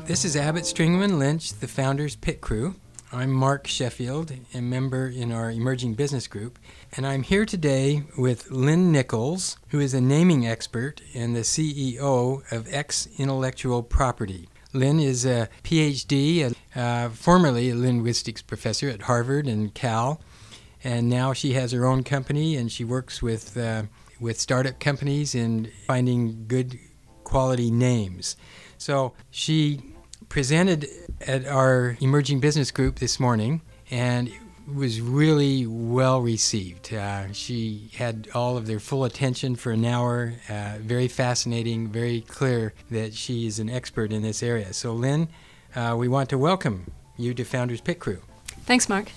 This is Abbott, Stringman Lynch, the Founders Pit Crew. I'm Mark Sheffield, a member in our Emerging Business Group, and I'm here today with Lynn Nichols, who is a naming expert and the CEO of X Intellectual Property. Lynn is a PhD, formerly a linguistics professor at Harvard and Cal, and now she has her own company and she works with startup companies in finding good quality names. So she presented at our Emerging Business Group this morning and was really well received. She had all of their full attention for an hour, very fascinating, very clear that she is an expert in this area. So Lynn, we want to welcome you to Founders Pit Crew. Thanks, Mark.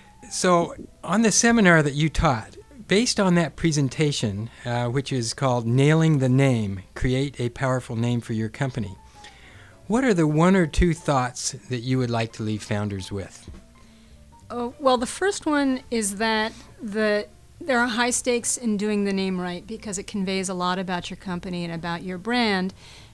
So on the seminar that you taught, based on that presentation, which is called Nailing the Name, Create a Powerful Name for Your Company, what are the one or two thoughts that you would like to leave founders with? Well, the first one is that there are high stakes in doing the name right because it conveys a lot about your company and about your brand,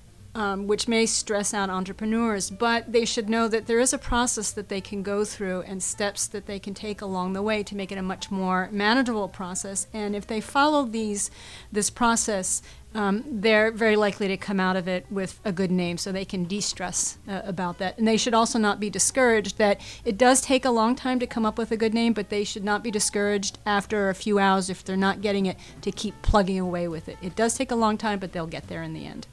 which may stress out entrepreneurs, but they should know that there is a process that they can go through and steps that they can take along the way to make it a much more manageable process. And if they follow this process, they're very likely to come out of it with a good name, so they can de-stress about that. And they should also not be discouraged that it does take a long time to come up with a good name, but they should not be discouraged after a few hours if they're not getting it to keep plugging away with it. It does take a long time, but they'll get there in the end.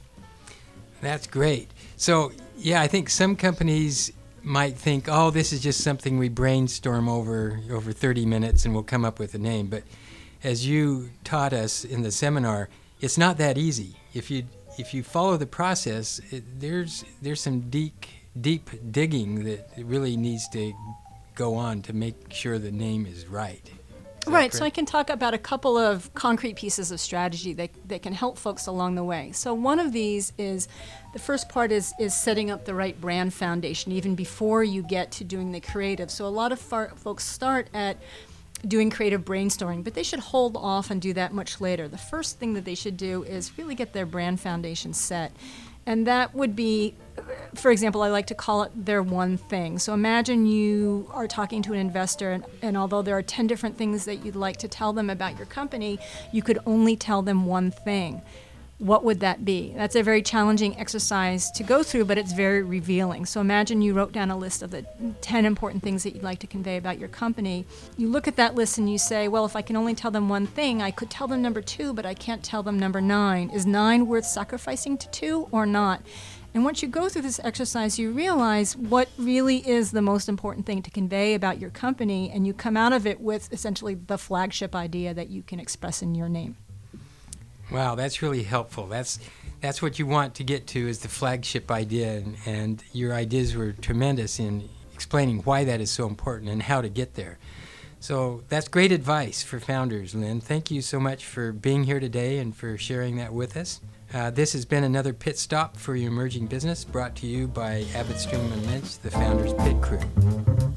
That's great. So, yeah, I think some companies might think, oh, this is just something we brainstorm over 30 minutes and we'll come up with a name. But as you taught us in the seminar, it's not that easy. If you follow the process, there's some deep digging that really needs to go on to make sure the name is right. Right, so I can talk about a couple of concrete pieces of strategy that can help folks along the way. So one of these is, the first part is setting up the right brand foundation even before you get to doing the creative. So a lot of folks start at doing creative brainstorming, but they should hold off and do that much later. The first thing that they should do is really get their brand foundation set. And that would be, for example, I like to call it their one thing. So imagine you are talking to an investor, and although there are 10 different things that you'd like to tell them about your company, you could only tell them one thing. What would that be? That's a very challenging exercise to go through, but it's very revealing. So imagine you wrote down a list of the 10 important things that you'd like to convey about your company. You look at that list and you say, well, if I can only tell them one thing, I could tell them number 2, but I can't tell them number 9. Is 9 worth sacrificing to 2 or not? And once you go through this exercise, you realize what really is the most important thing to convey about your company, and you come out of it with essentially the flagship idea that you can express in your name. Wow, that's really helpful. That's what you want to get to, is the flagship idea, and your ideas were tremendous in explaining why that is so important and how to get there. So that's great advice for founders, Lynn. Thank you so much for being here today and for sharing that with us. This has been another Pit Stop for your emerging business, brought to you by Abbott, Stringman Lynch, the Founders Pit Crew.